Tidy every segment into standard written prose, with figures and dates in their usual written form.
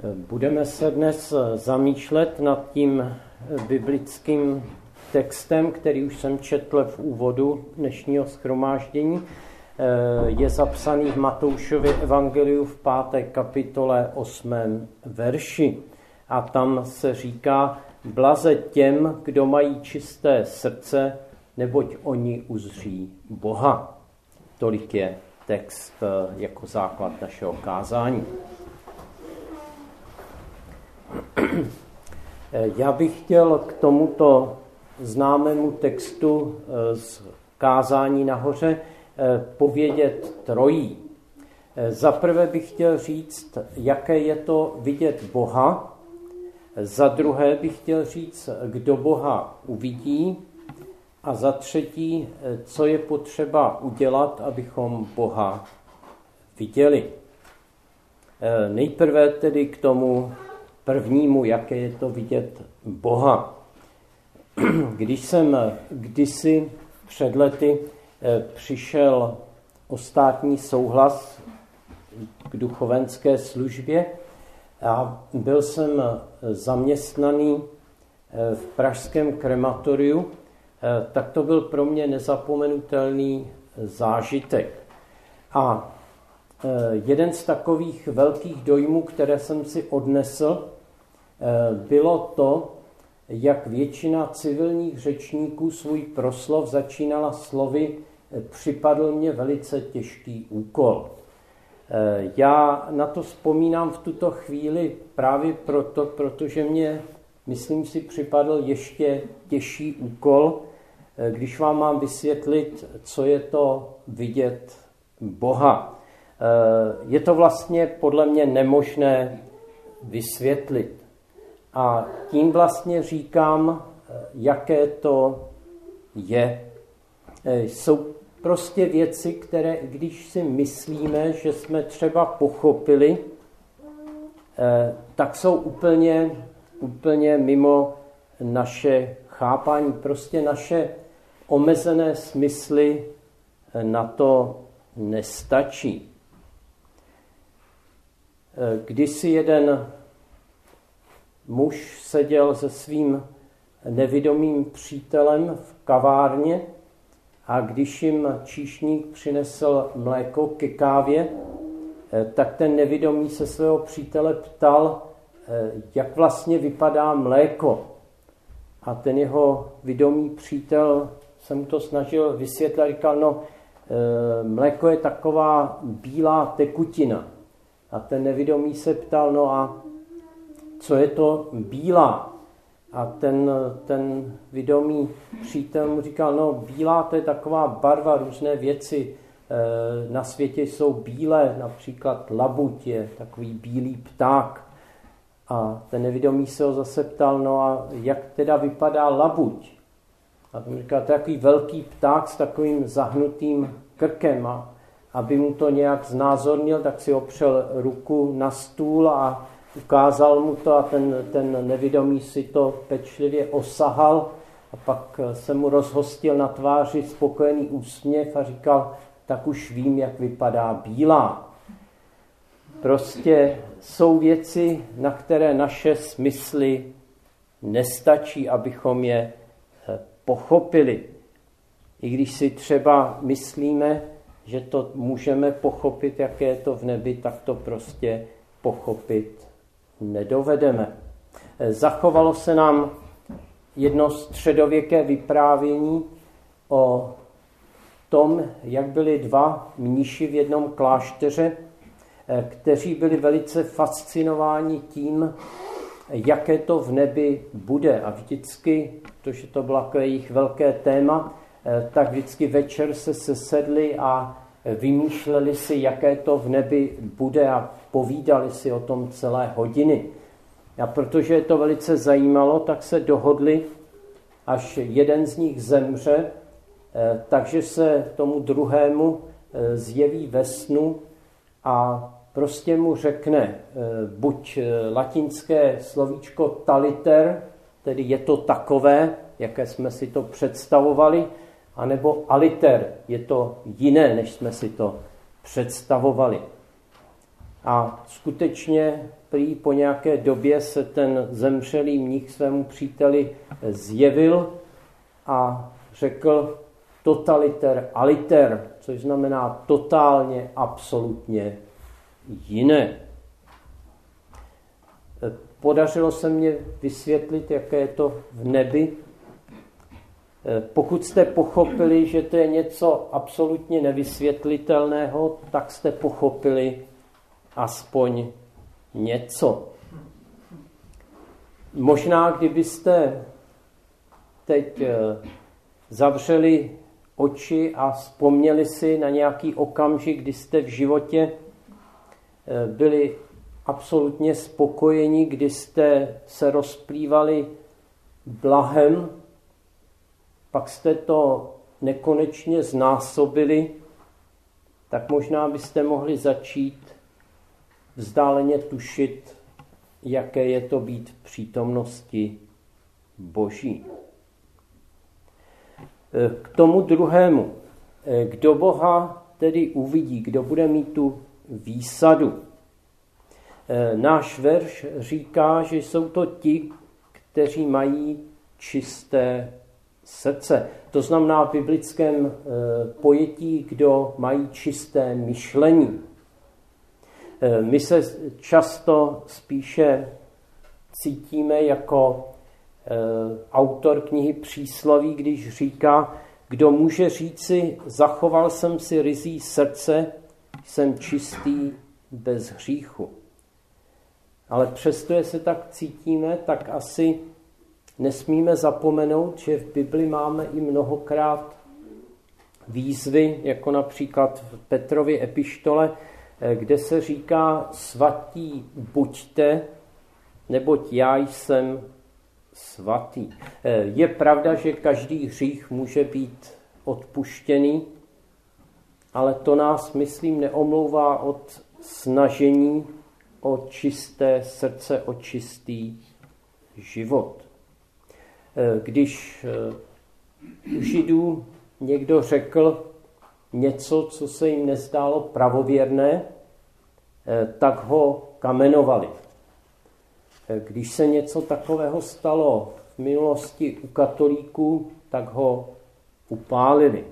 Budeme se dnes zamýšlet nad tím biblickým textem, který už jsem četl v úvodu dnešního shromáždění. Je zapsaný v Matoušově evangeliu v 5. kapitole 8. verši. A tam se říká: blaze těm, kdo mají čisté srdce, neboť oni uzří Boha. Tolik je text jako základ našeho kázání. Já bych chtěl k tomuto známému textu z kázání nahoře povědět trojí. Za prvé bych chtěl říct, jaké je to vidět Boha. Za druhé bych chtěl říct, kdo Boha uvidí. A za třetí, co je potřeba udělat, abychom Boha viděli. Nejprve tedy k tomu prvnímu, jaké je to vidět Boha. Když jsem kdysi před lety přišel o státní souhlas k duchovenské službě a byl jsem zaměstnaný v pražském krematoriu, tak to byl pro mě nezapomenutelný zážitek. A jeden z takových velkých dojmů, které jsem si odnesl, bylo to, jak většina civilních řečníků svůj proslov začínala slovy: připadl mě velice těžký úkol. Já na to vzpomínám v tuto chvíli právě proto, protože mě, myslím si, připadl ještě těžší úkol, když vám mám vysvětlit, co je to vidět Boha. Je to vlastně podle mě nemožné vysvětlit. A tím vlastně říkám, jaké to je. Jsou prostě věci, které, když si myslíme, že jsme třeba pochopili, tak jsou úplně mimo naše chápání. Prostě naše omezené smysly na to nestačí. Kdysi jeden muž seděl se svým nevidomým přítelem v kavárně a když jim číšník přinesl mléko ke kávě, tak ten nevidomý se svého přítele ptal, jak vlastně vypadá mléko. A ten jeho vidomý přítel se mu to snažil vysvětlit a říkal, mléko je taková bílá tekutina. A ten nevidomý se ptal, a co je to bílá? A ten vidomý přítel mu říkal, bílá to je taková barva, různé věci na světě jsou bílé, například labuť je takový bílý pták. A ten nevidomý se ho zase ptal, a jak teda vypadá labuť? A ten říkal, to je takový velký pták s takovým zahnutým krkem. A aby mu to nějak znázornil, tak si opřel ruku na stůl a ukázal mu to a ten nevidomý si to pečlivě osahal a pak se mu rozhostil na tváři spokojený úsměv a říkal, tak už vím, jak vypadá bílá. Prostě jsou věci, na které naše smysly nestačí, abychom je pochopili. I když si třeba myslíme, že to můžeme pochopit, jaké je to v nebi, tak to prostě pochopit nedovedeme. Zachovalo se nám jedno středověké vyprávění o tom, jak byli dva mniši v jednom klášteře, kteří byli velice fascinováni tím, jaké to v nebi bude. A vždycky, protože to bylo jejich velké téma, tak vždycky večer se sesedli a vymýšleli si, jaké to v nebi bude a povídali si o tom celé hodiny. A protože je to velice zajímalo, tak se dohodli, až jeden z nich zemře, takže se tomu druhému zjeví ve snu a prostě mu řekne buď latinské slovíčko taliter, tedy je to takové, jaké jsme si to představovali, anebo aliter, je to jiné, než jsme si to představovali. A skutečně prý po nějaké době se ten zemřelý mnich svému příteli zjevil a řekl totaliter aliter, což znamená totálně, absolutně jiné. Podařilo se mně vysvětlit, jaké je to v nebi. Pokud jste pochopili, že to je něco absolutně nevysvětlitelného, tak jste pochopili aspoň něco. Možná, kdybyste teď zavřeli oči a vzpomněli si na nějaký okamžik, kdy jste v životě byli absolutně spokojeni, kdy jste se rozplývali blahem, pak jste to nekonečně znásobili, tak možná byste mohli začít vzdáleně tušit, jaké je to být v přítomnosti Boží. K tomu druhému, kdo Boha tedy uvidí, kdo bude mít tu výsadu. Náš verš říká, že jsou to ti, kteří mají čisté srdce. To znamená v biblickém pojetí, kdo mají čisté myšlení. My se často spíše cítíme jako autor knihy Přísloví, když říká, kdo může říci, zachoval jsem si ryzí srdce, jsem čistý bez hříchu. Ale přesto, se tak cítíme, tak asi nesmíme zapomenout, že v Bibli máme i mnohokrát výzvy, jako například v Petrově epištole, kde se říká svatí buďte, neboť já jsem svatý. Je pravda, že každý hřích může být odpuštěný, ale to nás, myslím, neomlouvá od snažení o čisté srdce, o čistý život. Když u Židů někdo řekl něco, co se jim nezdálo pravověrné, tak ho kamenovali. Když se něco takového stalo v minulosti u katolíků, tak ho upálili.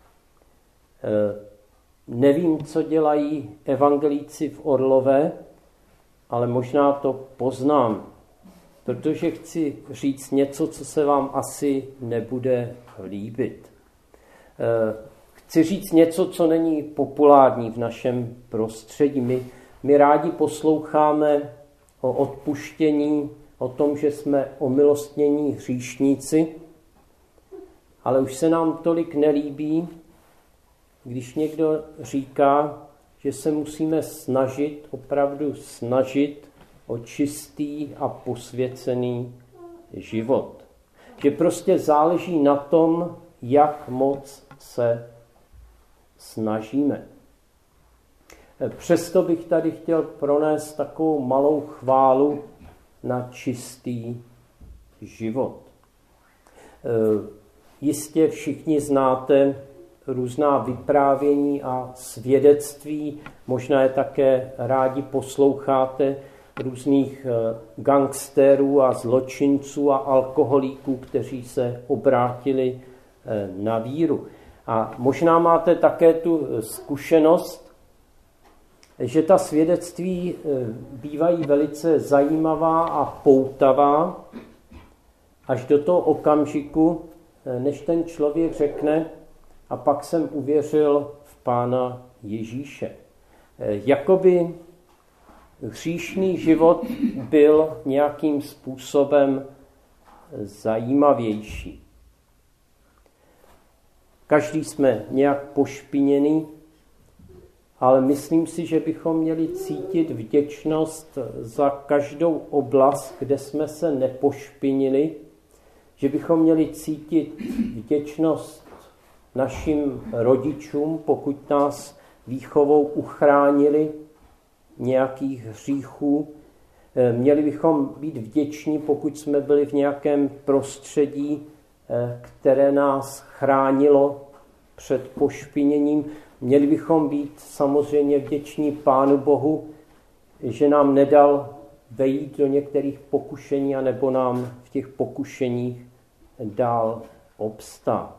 Nevím, co dělají evangelíci v Orlové, ale možná to poznám, protože chci říct něco, co se vám asi nebude líbit. Chci říct něco, co není populární v našem prostředí. My rádi posloucháme o odpuštění, o tom, že jsme omilostnění hříšníci, ale už se nám tolik nelíbí, když někdo říká, že se musíme snažit, opravdu snažit o čistý a posvěcený život. Že prostě záleží na tom, jak moc se snažíme. Přesto bych tady chtěl pronést takovou malou chválu na čistý život. Jistě všichni znáte různá vyprávění a svědectví, možná je také rádi posloucháte různých gangsterů a zločinců a alkoholíků, kteří se obrátili na víru. A možná máte také tu zkušenost, že ta svědectví bývají velice zajímavá a poutavá až do toho okamžiku, než ten člověk řekne, a pak jsem uvěřil v Pána Ježíše. Jakoby hříšný život byl nějakým způsobem zajímavější. Každý jsme nějak pošpiněný, ale myslím si, že bychom měli cítit vděčnost za každou oblast, kde jsme se nepošpinili, že bychom měli cítit vděčnost našim rodičům, pokud nás výchovou uchránili nějakých hříchů. Měli bychom být vděční, pokud jsme byli v nějakém prostředí, které nás chránilo před pošpiněním. Měli bychom být samozřejmě vděční Pánu Bohu, že nám nedal vejít do některých pokušení, anebo nám v těch pokušeních dál obstát.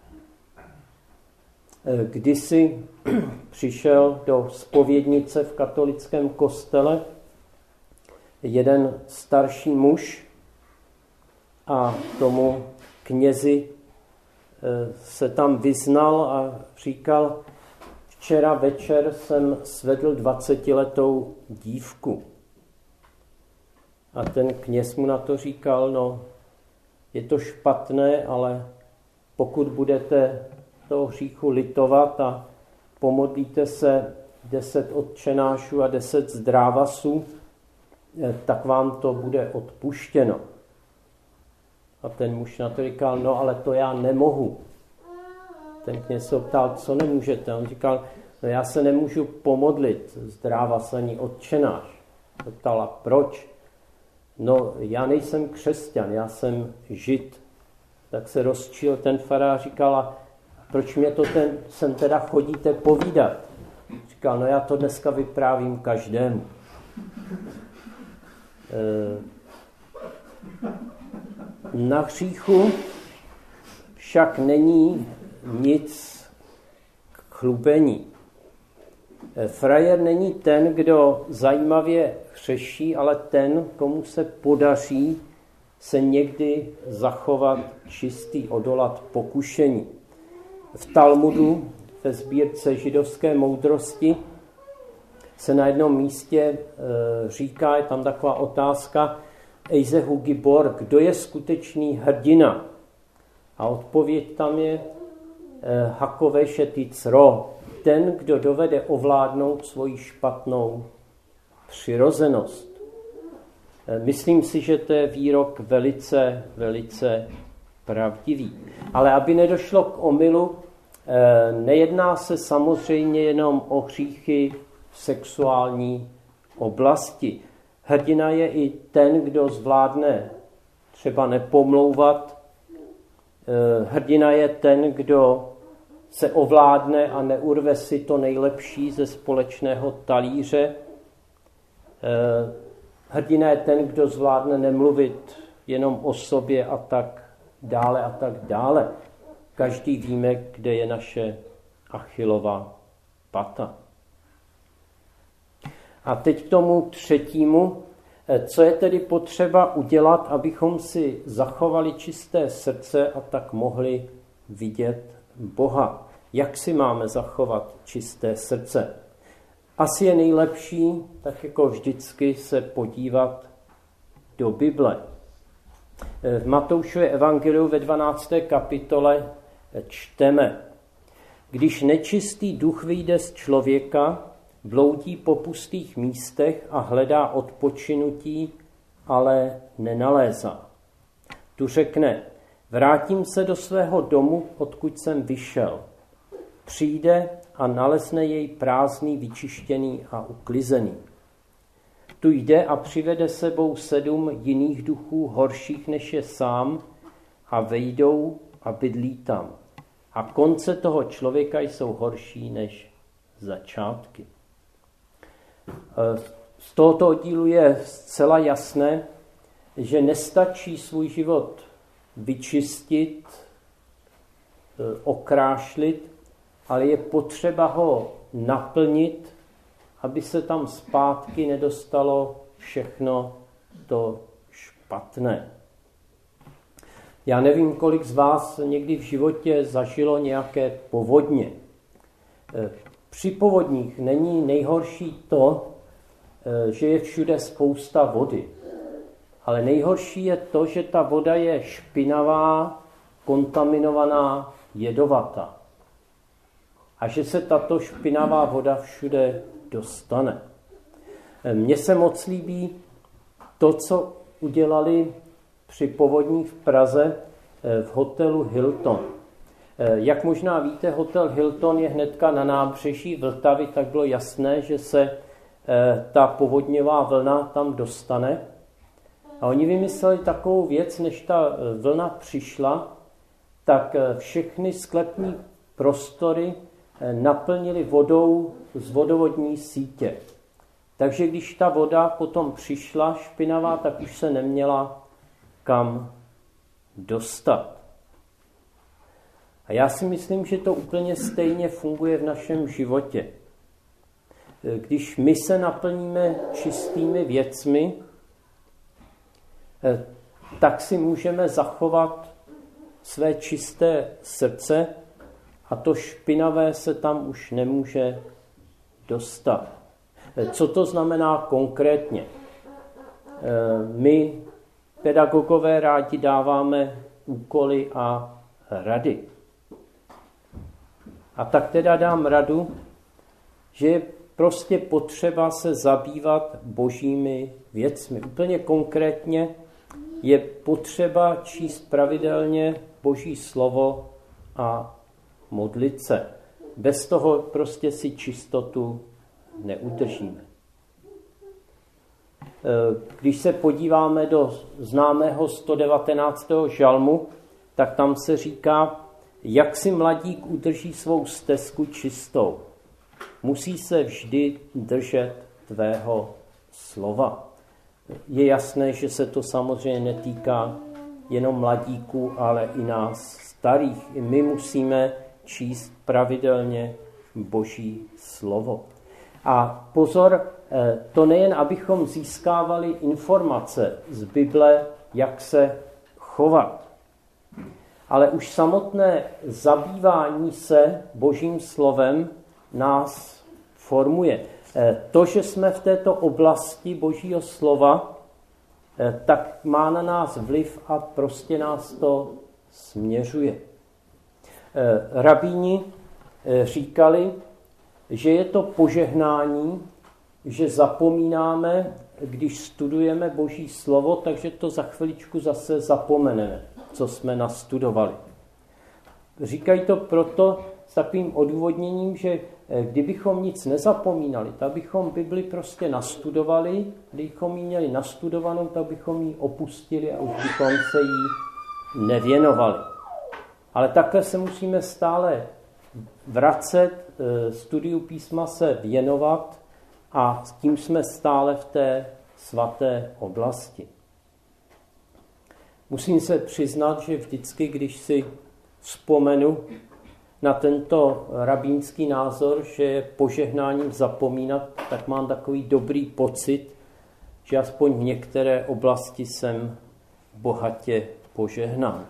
Kdysi přišel do zpovědnice v katolickém kostele jeden starší muž a tomu knězi se tam vyznal a říkal: včera večer jsem svedl 20letou dívku. A ten kněz mu na to říkal: no, je to špatné, ale pokud budete toho hříchu litovat a pomodlíte se 10 otčenášů a 10 zdrávasů, tak vám to bude odpuštěno. A ten muž na to říkal: no, ale to já nemohu. Ten kněz se ptal: co nemůžete? On říkal: no, já se nemůžu pomodlit zdrávas ani otčenáš. Ptal: a proč? No, já nejsem křesťan, já jsem žid. Tak se rozčil ten farář, říkal: a proč mě to sem teda chodíte povídat? Říkal: no, já to dneska vyprávím každému. Na hříchu však není nic k chlubení. Frajer není ten, kdo zajímavě hřeší, ale ten, komu se podaří se někdy zachovat čistý, odolat pokušení. V Talmudu, ve sbírce židovské moudrosti, se na jednom místě říká, je tam taková otázka: Eizehu Gibor, kdo je skutečný hrdina? A odpověď tam je Hakové šeticro, ten, kdo dovede ovládnout svoji špatnou přirozenost. Myslím si, že to je výrok velice, velice pravdivý. Ale aby nedošlo k omylu, nejedná se samozřejmě jenom o hříchy v sexuální oblasti. Hrdina je i ten, kdo zvládne třeba nepomlouvat. Hrdina je ten, kdo se ovládne a neurve si to nejlepší ze společného talíře. Hrdina je ten, kdo zvládne nemluvit jenom o sobě a tak dále a tak dále. Každý víme, kde je naše Achillova pata. A teď k tomu třetímu, co je tedy potřeba udělat, abychom si zachovali čisté srdce a tak mohli vidět Boha. Jak si máme zachovat čisté srdce? Asi je nejlepší, tak jako vždycky, se podívat do Bible. V Matoušově evangeliu ve 12. kapitole čteme: Když nečistý duch vyjde z člověka, bloudí po pustých místech a hledá odpočinutí, ale nenalézá. Tu řekne: vrátím se do svého domu, odkud jsem vyšel. Přijde a nalezne jej prázdný, vyčištěný a uklizený. Tu jde a přivede sebou 7 jiných duchů, horších než je sám, a vejdou a bydlí tam. A konce toho člověka jsou horší než začátky. Z tohoto oddílu je zcela jasné, že nestačí svůj život vyčistit, okrášlit, ale je potřeba ho naplnit, aby se tam zpátky nedostalo všechno to špatné. Já nevím, kolik z vás někdy v životě zažilo nějaké povodně. Při povodních není nejhorší to, že je všude spousta vody. Ale nejhorší je to, že ta voda je špinavá, kontaminovaná, jedovatá. A že se tato špinavá voda všude dostane. Mně se moc líbí to, co udělali při povodních v Praze v hotelu Hilton. Jak možná víte, hotel Hilton je hnedka na nábřeží Vltavy, tak bylo jasné, že se ta povodňová vlna tam dostane. A oni vymysleli takovou věc, než ta vlna přišla, tak všechny sklepní prostory naplnili vodou z vodovodní sítě. Takže když ta voda potom přišla špinavá, tak už se neměla kam dostat. A já si myslím, že to úplně stejně funguje v našem životě. Když my se naplníme čistými věcmi, tak si můžeme zachovat své čisté srdce a to špinavé se tam už nemůže dostat. Co to znamená konkrétně? My, pedagogové, rádi dáváme úkoly a rady. A tak teda dám radu, že je prostě potřeba se zabývat božími věcmi. Úplně konkrétně je potřeba číst pravidelně Boží slovo a modlit se. Bez toho prostě si čistotu neudržíme. Když se podíváme do známého 119. žalmu, tak tam se říká, jak si mladík udrží svou stezku čistou. Musí se vždy držet tvého slova. Je jasné, že se to samozřejmě netýká jenom mladíků, ale i nás starých. I my musíme číst pravidelně Boží slovo. A pozor, to nejen, abychom získávali informace z Bible, jak se chovat, ale už samotné zabývání se Božím slovem nás formuje. To, že jsme v této oblasti Božího slova, tak má na nás vliv a prostě nás to směřuje. Rabíni říkali, že je to požehnání, že zapomínáme, když studujeme Boží slovo, takže to za chviličku zase zapomeneme, co jsme nastudovali. Říkají to proto s takovým odůvodněním, že kdybychom nic nezapomínali, tak bychom Bibli prostě nastudovali, kdybychom ji měli nastudovanou, tak bychom ji opustili a už bychom se jí nevěnovali. Ale takhle se musíme stále vracet, studiu písma se věnovat a s tím jsme stále v té svaté oblasti. Musím se přiznat, že vždycky, když si vzpomenu na tento rabínský názor, že je požehnáním zapomínat, tak mám takový dobrý pocit, že aspoň v některé oblasti jsem bohatě požehnán.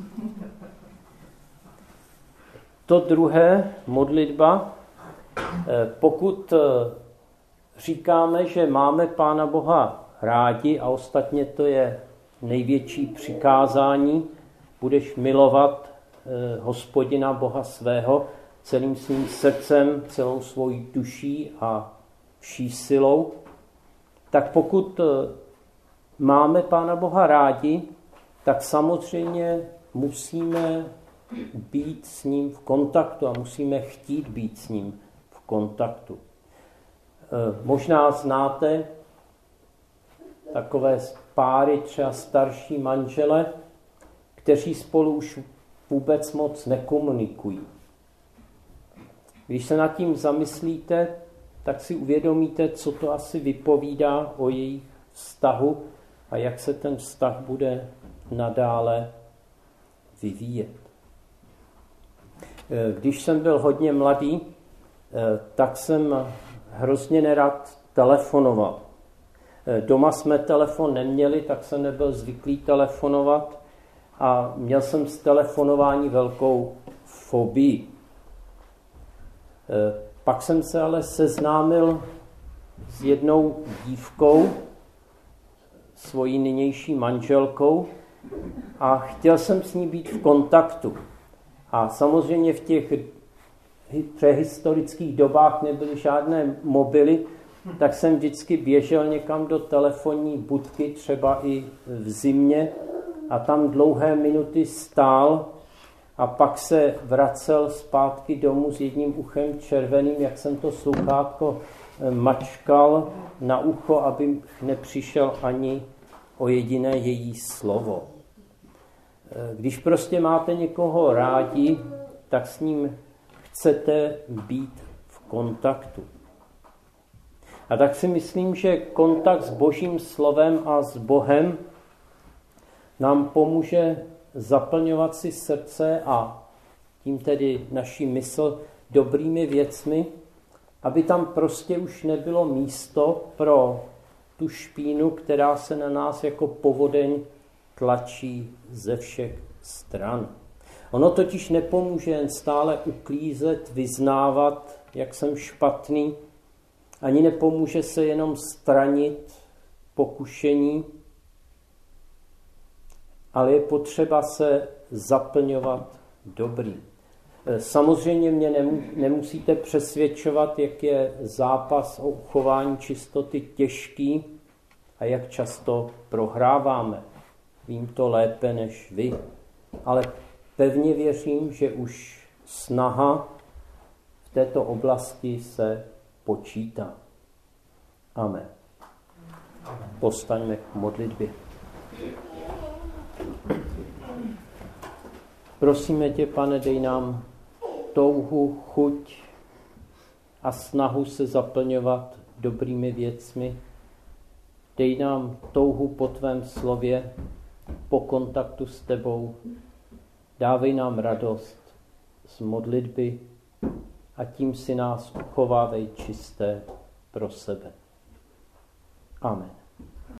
To druhé, modlitba, pokud říkáme, že máme Pána Boha rádi a ostatně to je největší přikázání, budeš milovat Hospodina Boha svého celým svým srdcem, celou svojí duší a vší silou, tak pokud máme Pána Boha rádi, tak samozřejmě musíme být s ním v kontaktu a musíme chtít být s ním v kontaktu. Možná znáte takové páry, třeba starší manžele, kteří spolu už vůbec moc nekomunikují. Když se nad tím zamyslíte, tak si uvědomíte, co to asi vypovídá o jejich vztahu a jak se ten vztah bude nadále vyvíjet. Když jsem byl hodně mladý, tak jsem hrozně nerad telefonoval. Doma jsme telefon neměli, tak jsem nebyl zvyklý telefonovat a měl jsem z telefonování velkou fobii. Pak jsem se ale seznámil s jednou dívkou, svojí nynější manželkou, a chtěl jsem s ní být v kontaktu. A samozřejmě v těch prehistorických dobách nebyly žádné mobily, tak jsem vždycky běžel někam do telefonní budky, třeba i v zimě, a tam dlouhé minuty stál a pak se vracel zpátky domů s jedním uchem červeným, jak jsem to sluchátko mačkal na ucho, aby nepřišel ani o jediné její slovo. Když prostě máte někoho rádi, tak s ním chcete být v kontaktu. A tak si myslím, že kontakt s Božím slovem a s Bohem nám pomůže zaplňovat si srdce a tím tedy naši mysl dobrými věcmi, aby tam prostě už nebylo místo pro tu špínu, která se na nás jako povodeň tlačí ze všech stran. Ono totiž nepomůže jen stále uklízet, vyznávat, jak jsem špatný, ani nepomůže se jenom stranit pokušení, ale je potřeba se zaplňovat dobrým. Samozřejmě mě nemusíte přesvědčovat, jak je zápas o uchování čistoty těžký a jak často prohráváme. Vím to lépe než vy, ale pevně věřím, že už snaha v této oblasti se počítá. Amen. Povstaňme k modlitbě. Prosíme tě, Pane, dej nám touhu, chuť a snahu se zaplňovat dobrými věcmi. Dej nám touhu po tvém slově, po kontaktu s tebou. Dávej nám radost z modlitby a tím si nás uchovávej čisté pro sebe. Amen.